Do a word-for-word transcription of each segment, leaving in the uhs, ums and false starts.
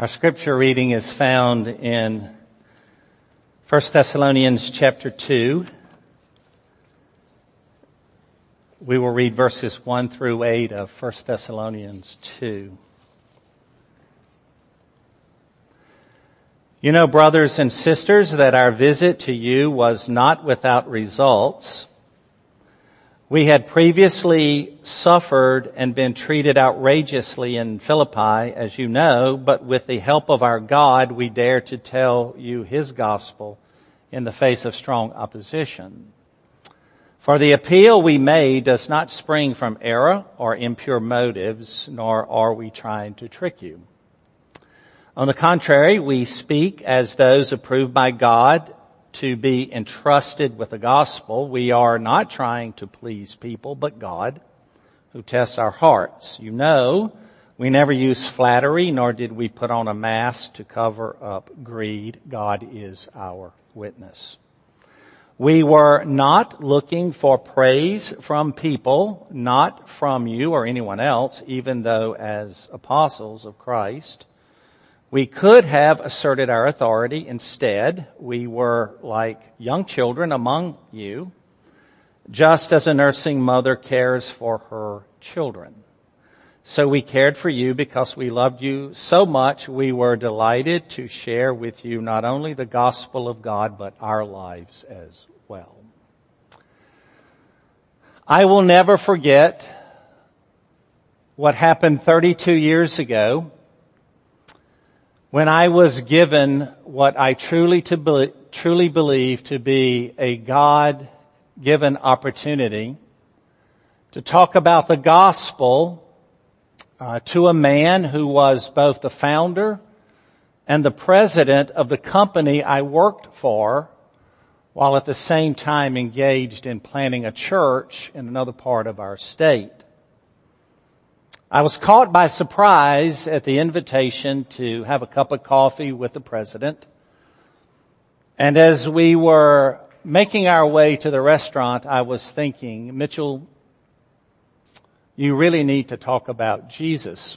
Our scripture reading is found in First Thessalonians chapter two. We will read verses one through eight of First Thessalonians two. You know, brothers and sisters, that our visit to you was not without results. We had previously suffered and been treated outrageously in Philippi, as you know, but with the help of our God, we dare to tell you His gospel in the face of strong opposition. For the appeal we made does not spring from error or impure motives, nor are we trying to trick you. On the contrary, we speak as those approved by God to be entrusted with the gospel. We are not trying to please people, but God, who tests our hearts. You know, we never used flattery, nor did we put on a mask to cover up greed. God is our witness. We were not looking for praise from people, not from you or anyone else, even though as apostles of Christ, we could have asserted our authority. Instead, we were like young children among you, just as a nursing mother cares for her children. So we cared for you because we loved you so much. We were delighted to share with you not only the gospel of God, but our lives as well. I will never forget what happened thirty-two years ago when I was given what I truly to be, truly believe to be a God-given opportunity to talk about the gospel uh, to a man who was both the founder and the president of the company I worked for, while at the same time engaged in planning a church in another part of our state. I was caught by surprise at the invitation to have a cup of coffee with the president. And as we were making our way to the restaurant, I was thinking, Mitchell, you really need to talk about Jesus.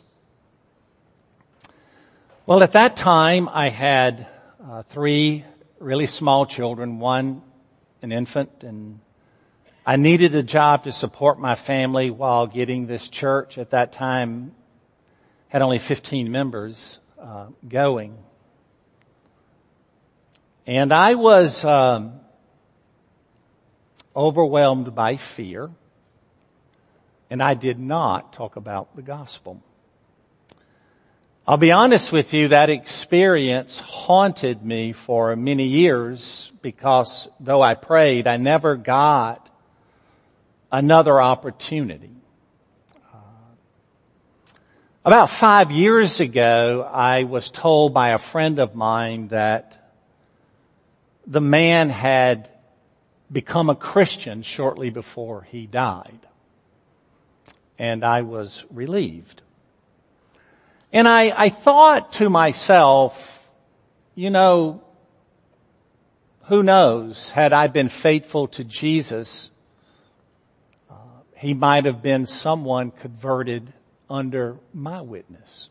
Well, at that time, I had uh, three really small children, one an infant, and I needed a job to support my family while getting this church at that time had only fifteen members uh, going. And I was um, overwhelmed by fear, and I did not talk about the gospel. I'll be honest with you, that experience haunted me for many years because though I prayed, I never got another opportunity. Uh, about five years ago, I was told by a friend of mine that the man had become a Christian shortly before he died. And I was relieved. And I, I thought to myself, you know, who knows, had I been faithful to Jesus, he might have been someone converted under my witness.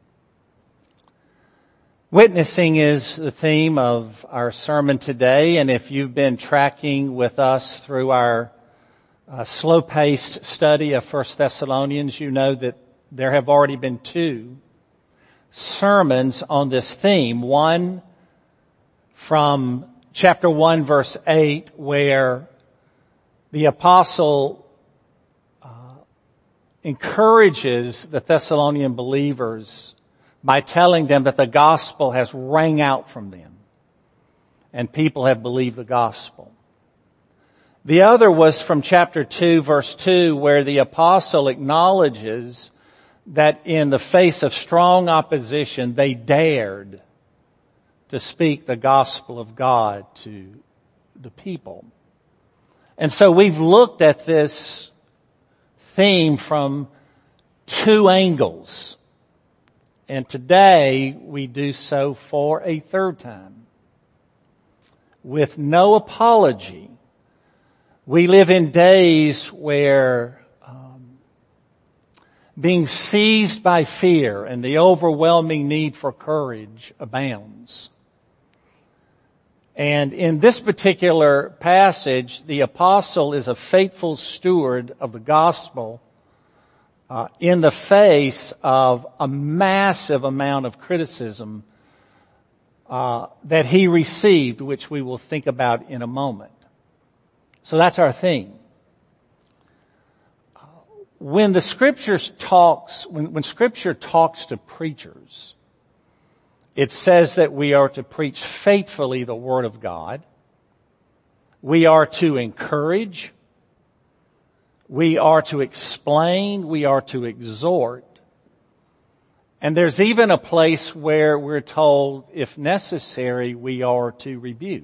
Witnessing is the theme of our sermon today, and if you've been tracking with us through our uh, slow-paced study of First Thessalonians, you know that there have already been two sermons on this theme. One from chapter one, verse eight, where the apostle encourages the Thessalonian believers by telling them that the gospel has rang out from them and people have believed the gospel. The other was from chapter two, verse two, where the apostle acknowledges that in the face of strong opposition, they dared to speak the gospel of God to the people. And so we've looked at this theme from two angles. And today we do so for a third time. With no apology. We live in days where um, being seized by fear and the overwhelming need for courage abounds. And in this particular passage, the apostle is a faithful steward of the gospel uh, in the face of a massive amount of criticism uh, that he received, which we will think about in a moment. So that's our theme. When the scriptures talks, when, when scripture talks to preachers, it says that we are to preach faithfully the word of God. We are to encourage. We are to explain. We are to exhort. And there's even a place where we're told, if necessary, we are to rebuke.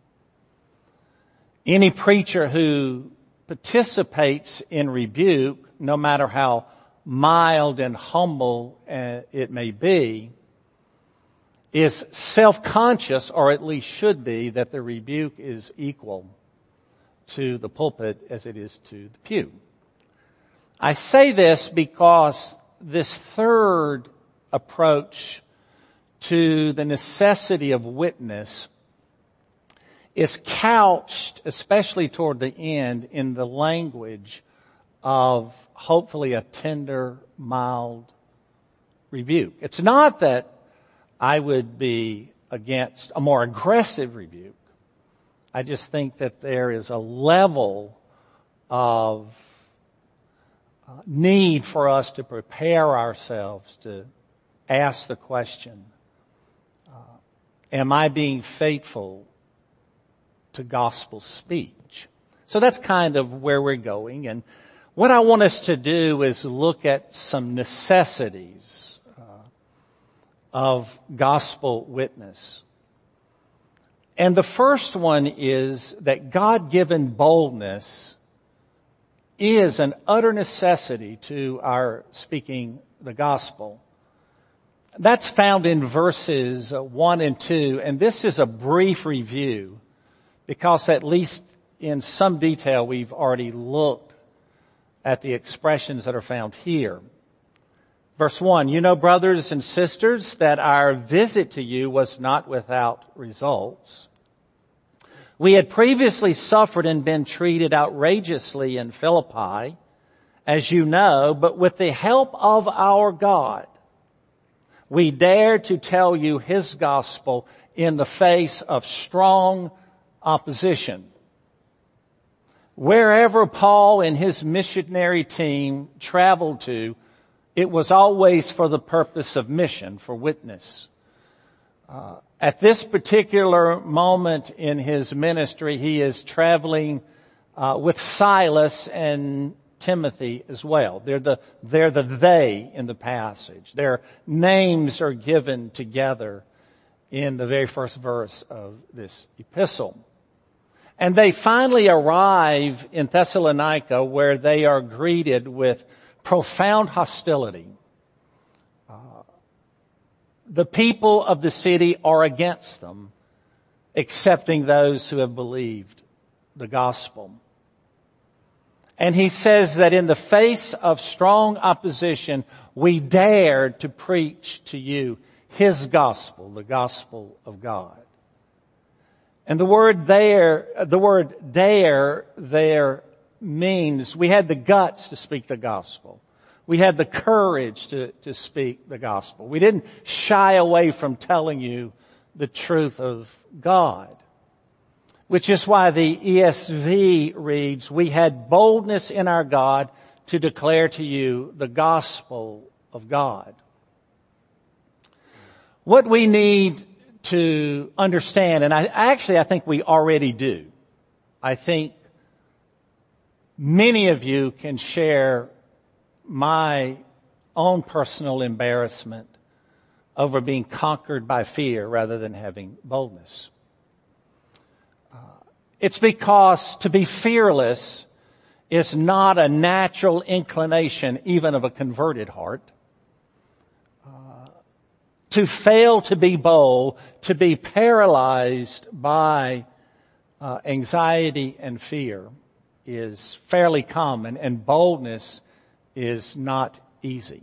Any preacher who participates in rebuke, no matter how mild and humble it may be, is self-conscious, or at least should be, that the rebuke is equal to the pulpit as it is to the pew. I say this because this third approach to the necessity of witness is couched, especially toward the end, in the language of hopefully a tender, mild rebuke. It's not that I would be against a more aggressive rebuke. I just think that there is a level of uh, need for us to prepare ourselves to ask the question, uh, am I being faithful to gospel speech? So that's kind of where we're going. And what I want us to do is look at some necessities of gospel witness. And the first one is that God-given boldness is an utter necessity to our speaking the gospel. That's found in verses one and two, and this is a brief review because at least in some detail we've already looked at the expressions that are found here. Verse one, you know, brothers and sisters, that our visit to you was not without results. We had previously suffered and been treated outrageously in Philippi, as you know, but with the help of our God, we dared to tell you His gospel in the face of strong opposition. Wherever Paul and his missionary team traveled to, it was always for the purpose of mission, for witness. Uh, at this particular moment in his ministry, he is traveling uh, with Silas and Timothy as well. They're the they're the they in the passage. Their names are given together in the very first verse of this epistle. And they finally arrive in Thessalonica, where they are greeted with profound hostility. Uh, the people of the city are against them, excepting those who have believed the gospel. And he says that in the face of strong opposition, we dared to preach to you His gospel, the gospel of God. And the word there, the word dare there means we had the guts to speak the gospel. We had the courage to, to speak the gospel. We didn't shy away from telling you the truth of God. Which is why the E S V reads, we had boldness in our God to declare to you the gospel of God. What we need to understand, and I actually I think we already do. I think many of you can share my own personal embarrassment over being conquered by fear rather than having boldness. Uh, it's because to be fearless is not a natural inclination even of a converted heart. Uh, to fail to be bold, to be paralyzed by uh, anxiety and fear is fairly common, and boldness is not easy.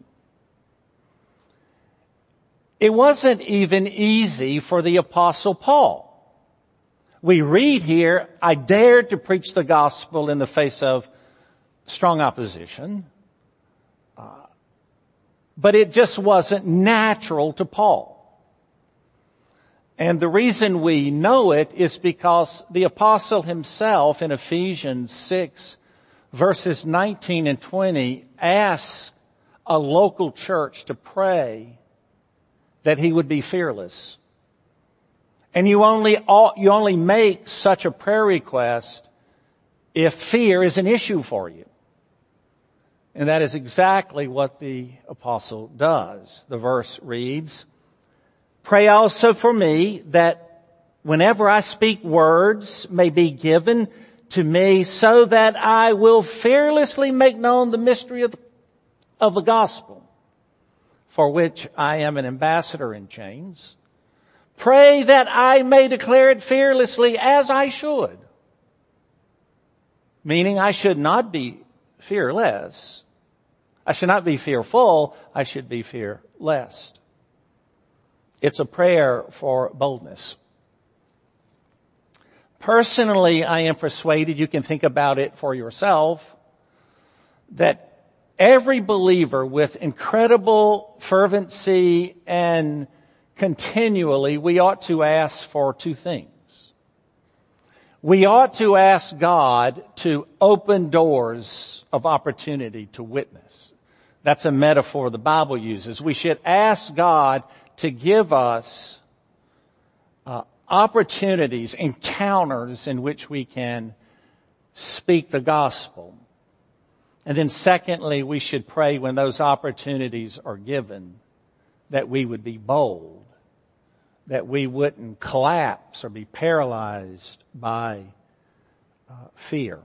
It wasn't even easy for the Apostle Paul. We read here, I dared to preach the gospel in the face of strong opposition. Uh, but it just wasn't natural to Paul. And the reason we know it is because the apostle himself in Ephesians six verses nineteen and twenty asks a local church to pray that he would be fearless. And you only, you only make such a prayer request if fear is an issue for you. And that is exactly what the apostle does. The verse reads, pray also for me that whenever I speak, words may be given to me so that I will fearlessly make known the mystery of the, of the gospel, for which I am an ambassador in chains. Pray that I may declare it fearlessly as I should. Meaning I should not be fearless. I should not be fearful. I should be fearless. It's a prayer for boldness. Personally, I am persuaded, you can think about it for yourself, that every believer with incredible fervency and continually, we ought to ask for two things. We ought to ask God to open doors of opportunity to witness. That's a metaphor the Bible uses. We should ask God to give us uh, opportunities, encounters in which we can speak the gospel. And then secondly, we should pray when those opportunities are given that we would be bold, that we wouldn't collapse or be paralyzed by uh, fear.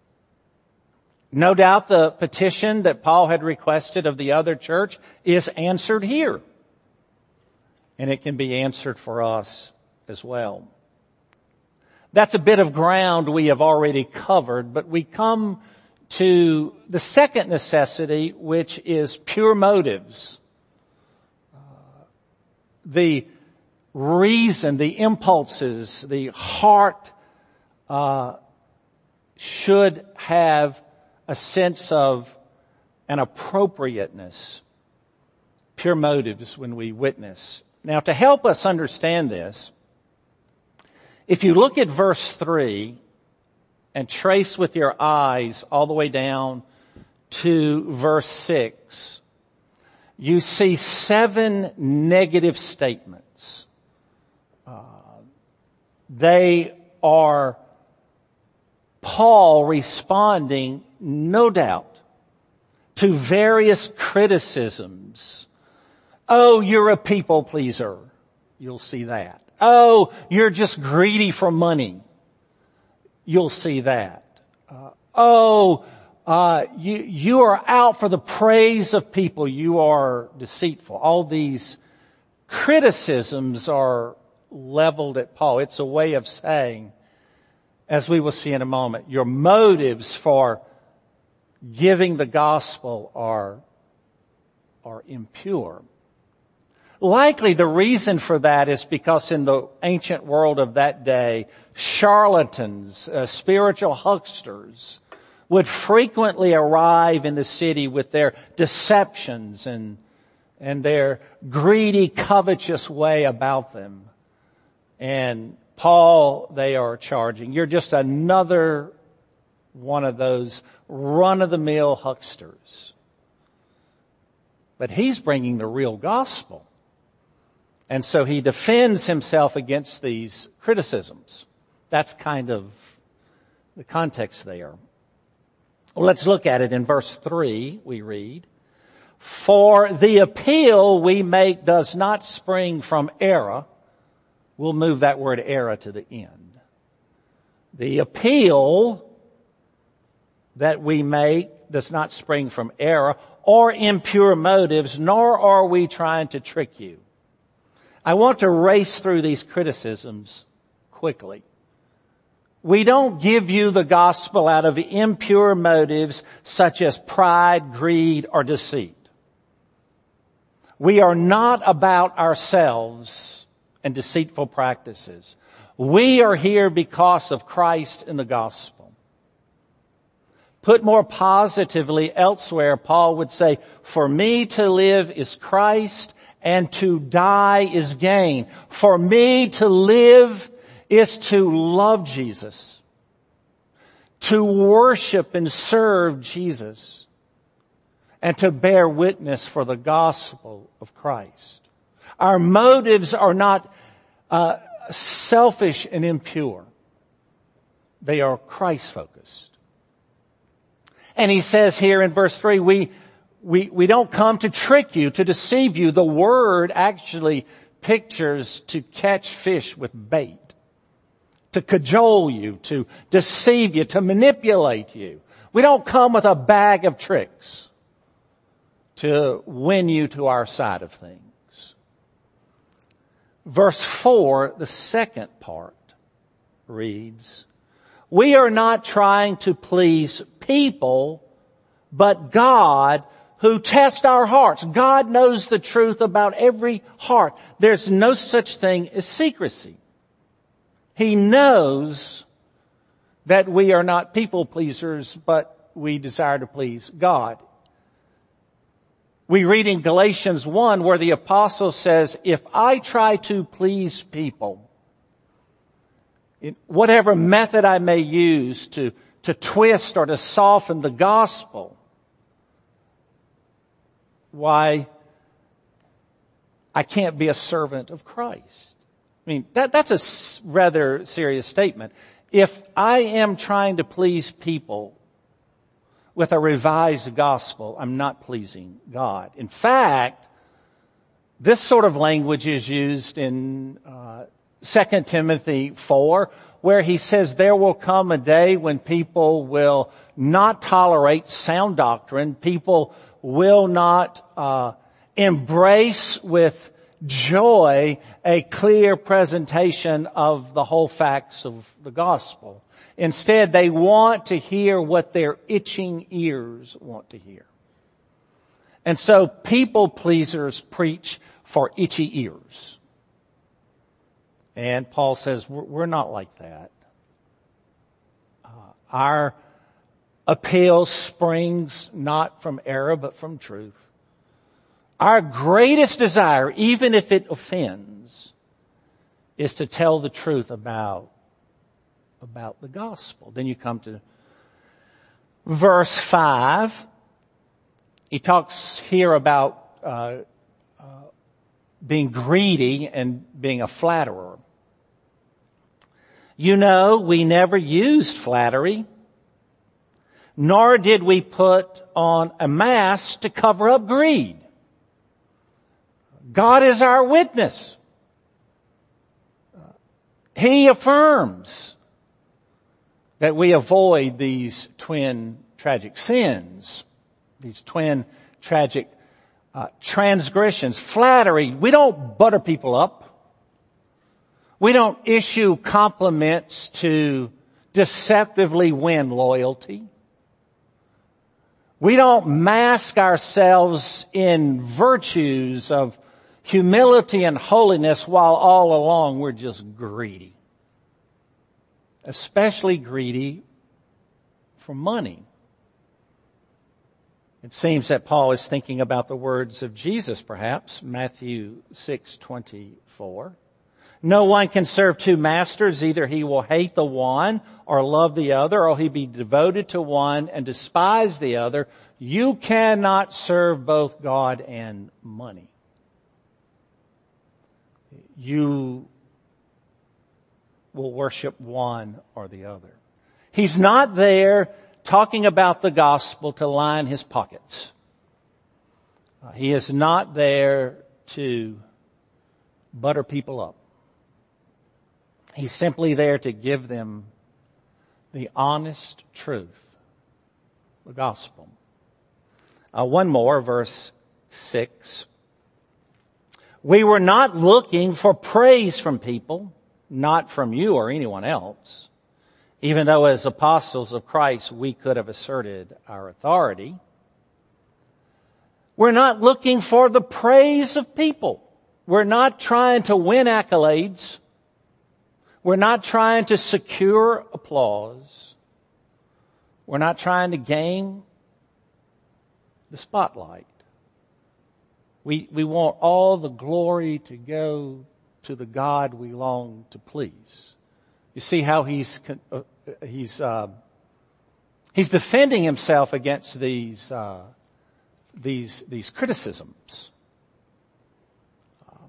No doubt the petition that Paul had requested of the other church is answered here. And it can be answered for us as well. That's a bit of ground we have already covered, but we come to the second necessity, which is pure motives. Uh, the reason, the impulses, the heart uh, should have a sense of an appropriateness, pure motives when we witness. Now, to help us understand this, if you look at verse three and trace with your eyes all the way down to verse six, you see seven negative statements. Uh, they are Paul responding, no doubt, to various criticisms. Oh, you're a people pleaser. You'll see that. Oh, you're just greedy for money. You'll see that. Uh, oh, uh, you, you are out for the praise of people. You are deceitful. All these criticisms are leveled at Paul. It's a way of saying, as we will see in a moment, your motives for giving the gospel are, are impure. Likely the reason for that is because in the ancient world of that day, charlatans, uh, spiritual hucksters would frequently arrive in the city with their deceptions and, and their greedy, covetous way about them. And Paul, they are charging, you're just another one of those run-of-the-mill hucksters. But he's bringing the real gospel. And so he defends himself against these criticisms. That's kind of the context there. Well, let's look at it in verse three, we read, for the appeal we make does not spring from error. We'll move that word error to the end. The appeal that we make does not spring from error or impure motives, nor are we trying to trick you. I want to race through these criticisms quickly. We don't give you the gospel out of impure motives such as pride, greed, or deceit. We are not about ourselves and deceitful practices. We are here because of Christ and the gospel. Put more positively elsewhere, Paul would say, for me to live is Christ and to die is gain. For me to live is to love Jesus, to worship and serve Jesus, and to bear witness for the gospel of Christ. Our motives are not uh, selfish and impure. They are Christ-focused. And he says here in verse three, we, we, we don't come to trick you, to deceive you. The word actually pictures to catch fish with bait, to cajole you, to deceive you, to manipulate you. We don't come with a bag of tricks to win you to our side of things. Verse four, the second part, reads, we are not trying to please people, but God who tests our hearts. God knows the truth about every heart. There's no such thing as secrecy. He knows that we are not people pleasers, but we desire to please God. We read in Galatians one where the apostle says, if I try to please people, in whatever method I may use to, to twist or to soften the gospel, why, I can't be a servant of Christ. I mean, that, that's a rather serious statement. If I am trying to please people with a revised gospel, I'm not pleasing God. In fact, this sort of language is used in uh, Second Timothy four, where he says there will come a day when people will not tolerate sound doctrine. People will not uh embrace with joy a clear presentation of the whole facts of the gospel. Instead, they want to hear what their itching ears want to hear. And so people pleasers preach for itchy ears. And Paul says, we're not like that. Uh, our appeal springs not from error, but from truth. Our greatest desire, even if it offends, is to tell the truth about, about the gospel. Then you come to verse five. He talks here about uh, uh, being greedy and being a flatterer. You know, we never used flattery, nor did we put on a mask to cover up greed. God is our witness. He affirms that we avoid these twin tragic sins, these twin tragic uh, transgressions. Flattery, we don't butter people up. We don't issue compliments to deceptively win loyalty. We don't mask ourselves in virtues of humility and holiness while all along we're just greedy. Especially greedy for money. It seems that Paul is thinking about the words of Jesus, perhaps, Matthew six twenty-four. No one can serve two masters. Either he will hate the one or love the other, or he'll be devoted to one and despise the other. You cannot serve both God and money. You will worship one or the other. He's not there talking about the gospel to line his pockets. Uh, he is not there to butter people up. He's simply there to give them the honest truth, the gospel. Uh, one more, verse six. We were not looking for praise from people, not from you or anyone else, even though as apostles of Christ we could have asserted our authority. We're not looking for the praise of people. We're not trying to win accolades. We're not trying to secure applause. We're not trying to gain the spotlight. We, we want all the glory to go to the God we long to please. You see how he's, uh, he's, uh, he's defending himself against these, uh, these, these criticisms. Um,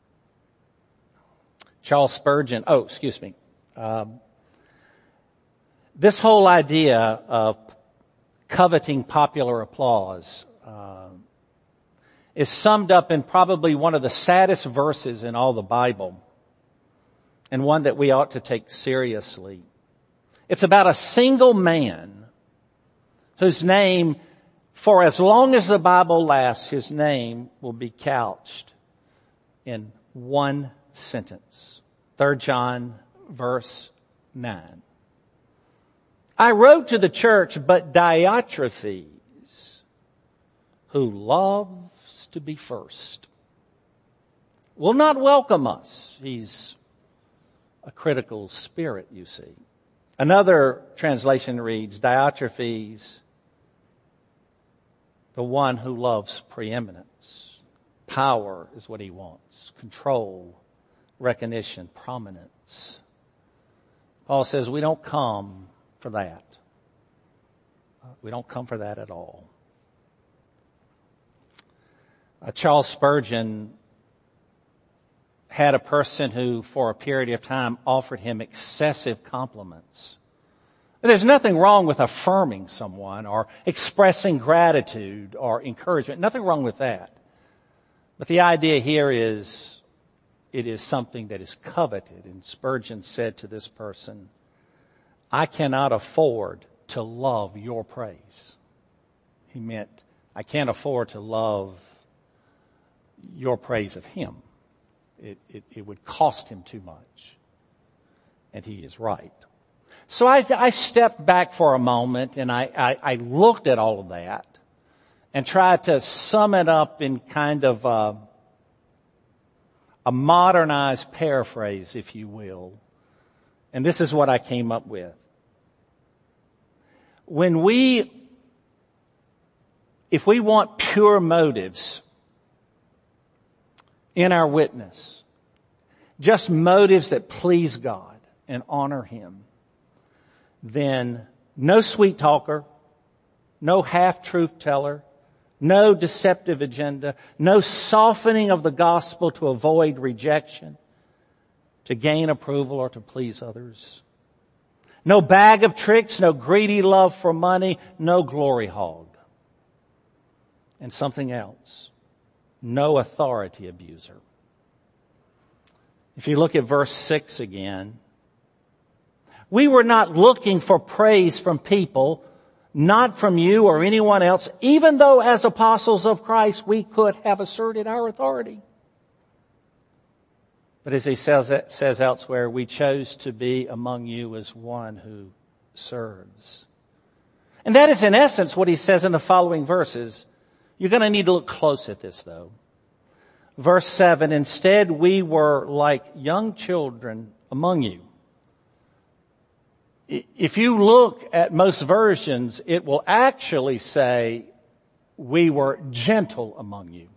Charles Spurgeon, oh, excuse me. Um, this whole idea of coveting popular applause, uh, is summed up in probably one of the saddest verses in all the Bible, and one that we ought to take seriously. It's about a single man whose name, for as long as the Bible lasts, his name will be couched in one sentence. Third John verse nine. I wrote to the church, but Diotrephes, who loves to be first, will not welcome us. He's a critical spirit, you see. Another translation reads, Diotrephes, the one who loves preeminence. Power is what he wants. Control, recognition, prominence. Paul says we don't come for that. We don't come for that at all. Uh, Charles Spurgeon had a person who, for a period of time, offered him excessive compliments. There's nothing wrong with affirming someone or expressing gratitude or encouragement. Nothing wrong with that. But the idea here is it is something that is coveted. And Spurgeon said to this person, I cannot afford to love your praise. He meant, I can't afford to love your praise of him. It, it, it would cost him too much. And he is right. So I, I stepped back for a moment and I, I, I looked at all of that and tried to sum it up in kind of a, a modernized paraphrase, if you will. And this is what I came up with. When we, if we want pure motives in our witness, just motives that please God and honor him, then no sweet talker, no half-truth teller, no deceptive agenda, no softening of the gospel to avoid rejection, to gain approval or to please others. No bag of tricks, no greedy love for money, no glory hog. And something else, no authority abuser. If you look at verse six again, we were not looking for praise from people, not from you or anyone else, even though as apostles of Christ we could have asserted our authority. But as he says, says elsewhere, we chose to be among you as one who serves. And that is in essence what he says in the following verses. You're going to need to look close at this though. Verse seven, instead we were like young children among you. If you look at most versions, it will actually say we were gentle among you.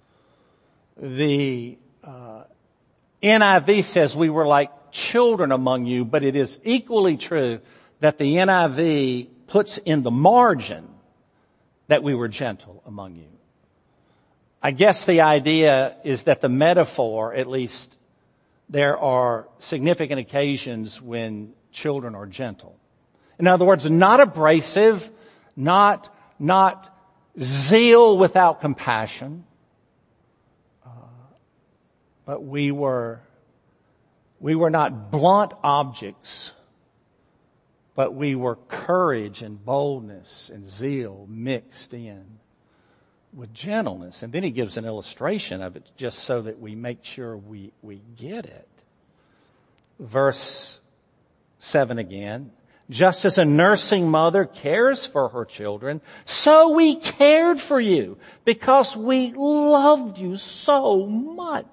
The uh, N I V says we were like children among you, but it is equally true that the N I V puts in the margin that we were gentle among you. I guess the idea is that the metaphor, at least, there are significant occasions when children are gentle. In other words, not abrasive, not, not zeal without compassion, uh, but we were, we were not blunt objects, but we were courage and boldness and zeal mixed in with gentleness. And then he gives an illustration of it just so that we make sure we, we get it. Verse seven again. Just as a nursing mother cares for her children, so we cared for you because we loved you so much.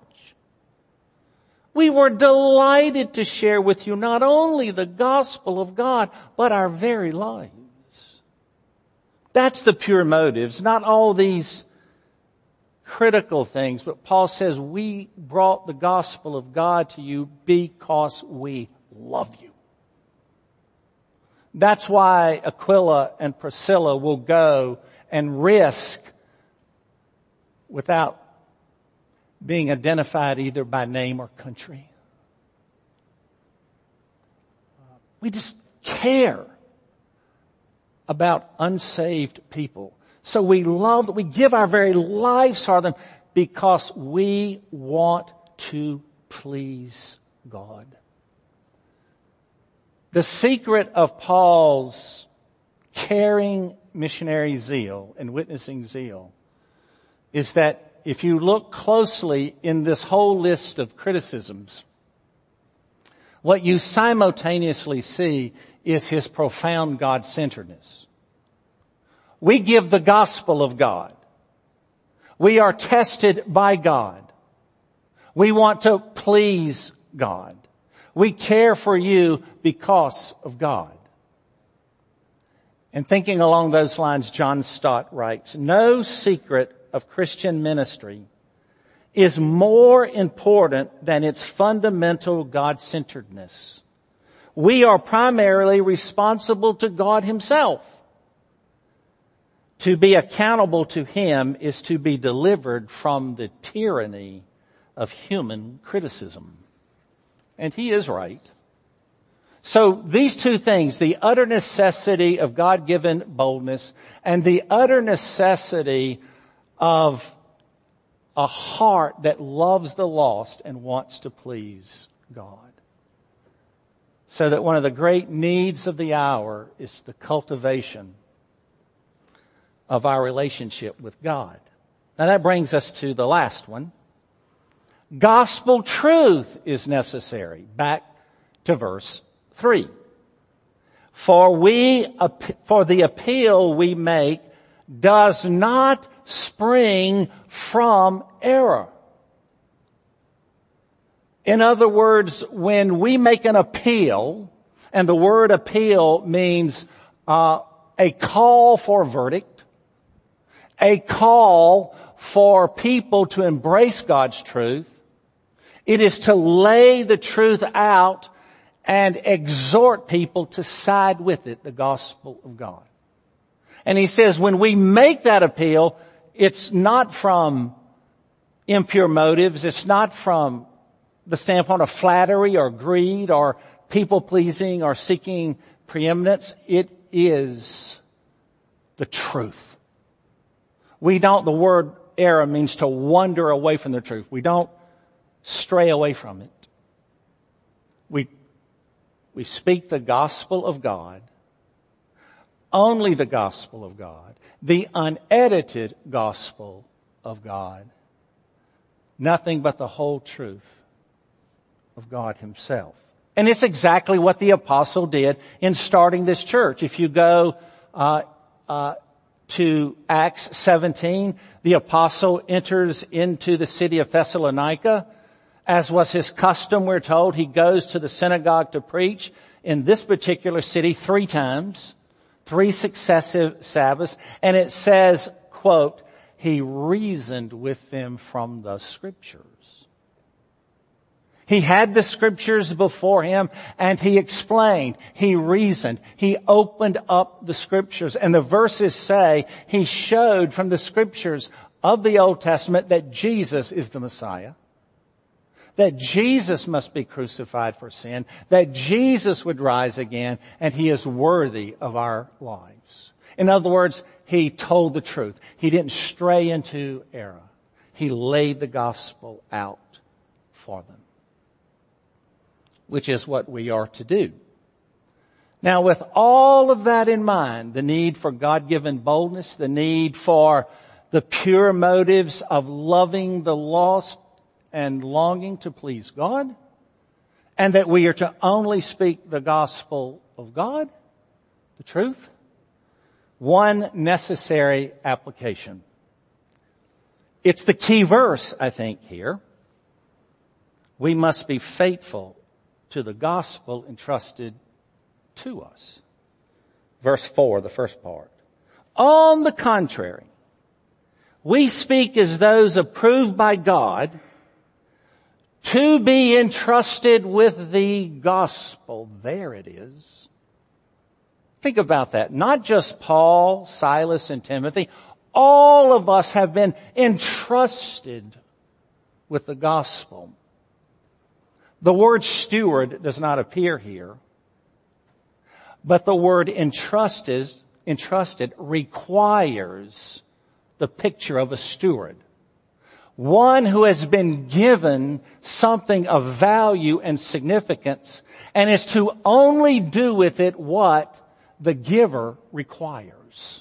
We were delighted to share with you not only the gospel of God, but our very lives. That's the pure motives, not all these critical things, but Paul says we brought the gospel of God to you because we love you. That's why Aquila and Priscilla will go and risk without being identified either by name or country. We just care about unsaved people. So we love, we give our very lives for them because we want to please God. The secret of Paul's caring missionary zeal and witnessing zeal is that if you look closely in this whole list of criticisms, what you simultaneously see is his profound God-centeredness. We give the gospel of God. We are tested by God. We want to please God. We care for you because of God. And thinking along those lines, John Stott writes, no secret of Christian ministry is more important than its fundamental God-centeredness. We are primarily responsible to God Himself. To be accountable to Him is to be delivered from the tyranny of human criticism. And he is right. So these two things, the utter necessity of God-given boldness and the utter necessity of a heart that loves the lost and wants to please God. So that one of the great needs of the hour is the cultivation of our relationship with God. Now that brings us to the last one. Gospel truth is necessary. Back to verse three. For we, for the appeal we make does not spring from error. In other words, when we make an appeal, and the word appeal means uh, a call for verdict, a call for people to embrace God's truth, it is to lay the truth out and exhort people to side with it, the gospel of God. And he says when we make that appeal, it's not from impure motives. It's not from the standpoint of flattery or greed or people pleasing or seeking preeminence. It is the truth. We don't, the word error means to wander away from the truth. We don't stray away from it. We, we speak the gospel of God, only the gospel of God, the unedited gospel of God, nothing but the whole truth of God Himself. And it's exactly what the apostle did in starting this church. If you go uh, uh, to Acts seventeen, the apostle enters into the city of Thessalonica. As was his custom, we're told, he goes to the synagogue to preach in this particular city three times, three successive Sabbaths, and it says, quote, he reasoned with them from the scriptures. He had the scriptures before him and he explained, he reasoned, he opened up the scriptures. And the verses say he showed from the scriptures of the Old Testament that Jesus is the Messiah, that Jesus must be crucified for sin, that Jesus would rise again, and He is worthy of our lives. In other words, He told the truth. He didn't stray into error. He laid the gospel out for them, which is what we are to do. Now, with all of that in mind, the need for God-given boldness, the need for the pure motives of loving the lost and longing to please God, and that we are to only speak the gospel of God, the truth. One necessary application. It's the key verse, I think, here. We must be faithful to the gospel entrusted to us. Verse four, the first part. On the contrary, we speak as those approved by God to be entrusted with the gospel. There it is. Think about that. Not just Paul, Silas, and Timothy. All of us have been entrusted with the gospel. The word steward does not appear here, but the word entrusted, entrusted requires the picture of a steward. One who has been given something of value and significance and is to only do with it what the giver requires.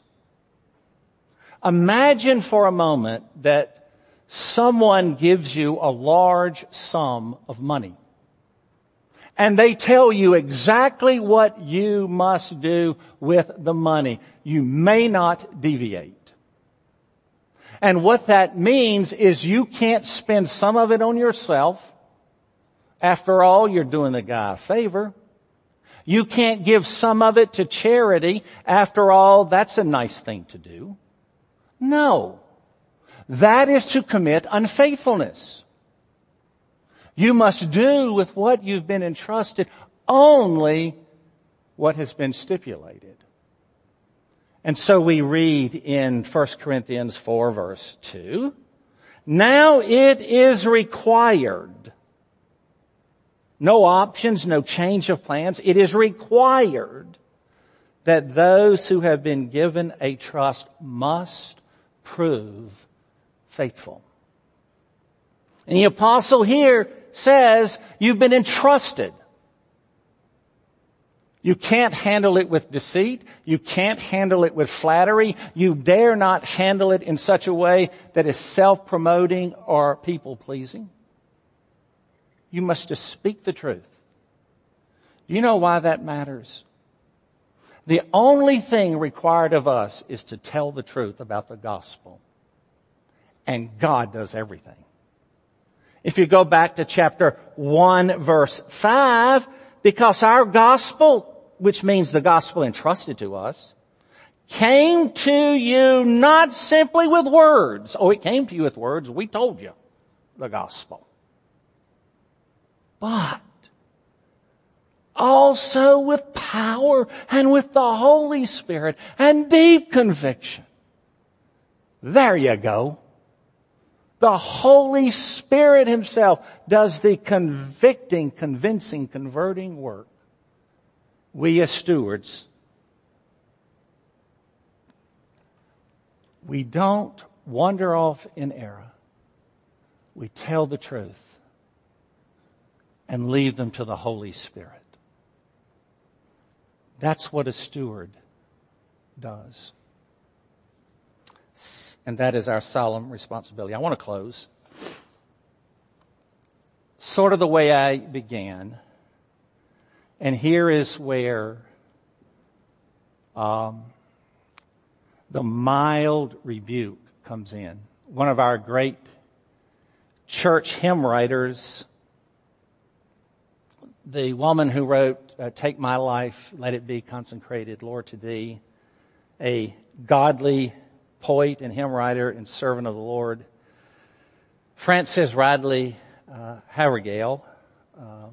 Imagine for a moment that someone gives you a large sum of money. And they tell you exactly what you must do with the money. You may not deviate. And what that means is you can't spend some of it on yourself. After all, you're doing the guy a favor. You can't give some of it to charity. After all, that's a nice thing to do. No. That is to commit unfaithfulness. You must do with what you've been entrusted only what has been stipulated. And so we read in First Corinthians four verse two, now it is required. No options, no change of plans. It is required that those who have been given a trust must prove faithful. And the apostle here says you've been entrusted. You can't handle it with deceit. You can't handle it with flattery. You dare not handle it in such a way that is self-promoting or people-pleasing. You must just speak the truth. Do you know why that matters? The only thing required of us is to tell the truth about the gospel. And God does everything. If you go back to chapter one verse five, because our gospel, which means the gospel entrusted to us, came to you not simply with words. Oh, it came to you with words. We told you the gospel. But also with power and with the Holy Spirit and deep conviction. There you go. The Holy Spirit Himself does the convicting, convincing, converting work. We as stewards, we don't wander off in error. We tell the truth and leave them to the Holy Spirit. That's what a steward does. And that is our solemn responsibility. I want to close sort of the way I began. And here is where um, the mild rebuke comes in. One of our great church hymn writers, the woman who wrote, uh, Take My Life, Let It Be Consecrated, Lord, to Thee, a godly poet and hymn writer and servant of the Lord, Frances Radley uh, Havergale. Uh,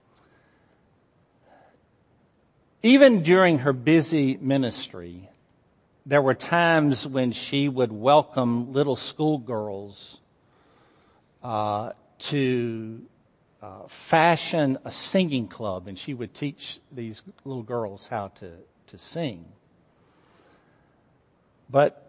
even during her busy ministry, there were times when she would welcome little schoolgirls uh, to uh, fashion a singing club, and she would teach these little girls how to, to sing. But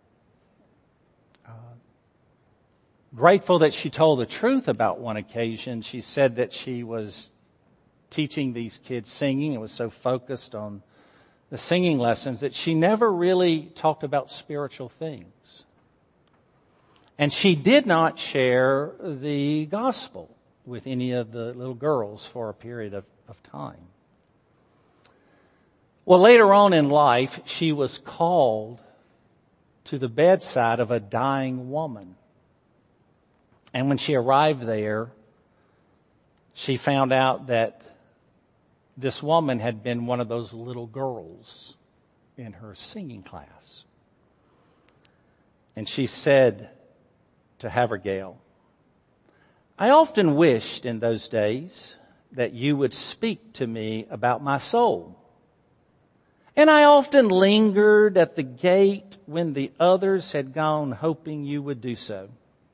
grateful that she told the truth about one occasion. She said that she was teaching these kids singing and was so focused on the singing lessons that she never really talked about spiritual things. And she did not share the gospel with any of the little girls for a period of, of time. Well, later on in life, she was called to the bedside of a dying woman. And when she arrived there, she found out that this woman had been one of those little girls in her singing class. And she said to Havergal, I often wished in those days that you would speak to me about my soul. And I often lingered at the gate when the others had gone, hoping you would do so.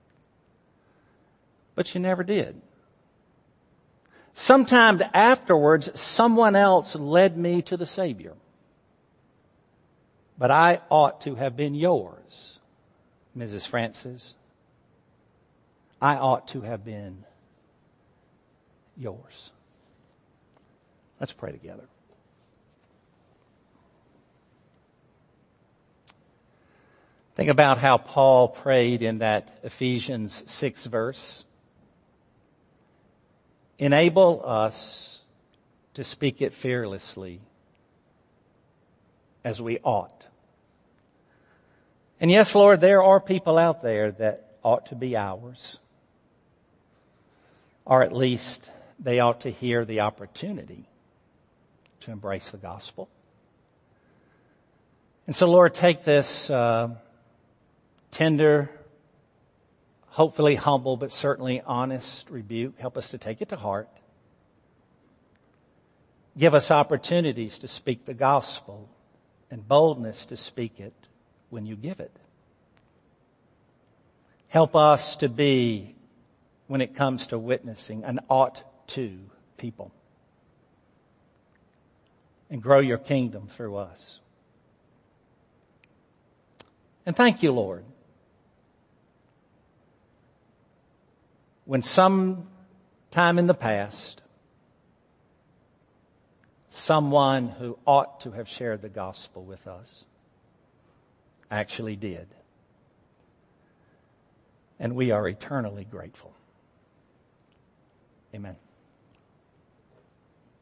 But you never did. Sometime afterwards, someone else led me to the Savior. But I ought to have been yours, Missus Francis. I ought to have been yours. Let's pray together. Think about how Paul prayed in that Ephesians six verse. Enable us to speak it fearlessly as we ought. And yes, Lord, there are people out there that ought to be ours. Or at least they ought to hear the opportunity to embrace the gospel. And so, Lord, take this uh, tender, hopefully humble, but certainly honest rebuke. Help us to take it to heart. Give us opportunities to speak the gospel and boldness to speak it when you give it. Help us to be, when it comes to witnessing, an ought to people. And grow your kingdom through us. And thank you, Lord. When some time in the past, someone who ought to have shared the gospel with us actually did. And we are eternally grateful. Amen.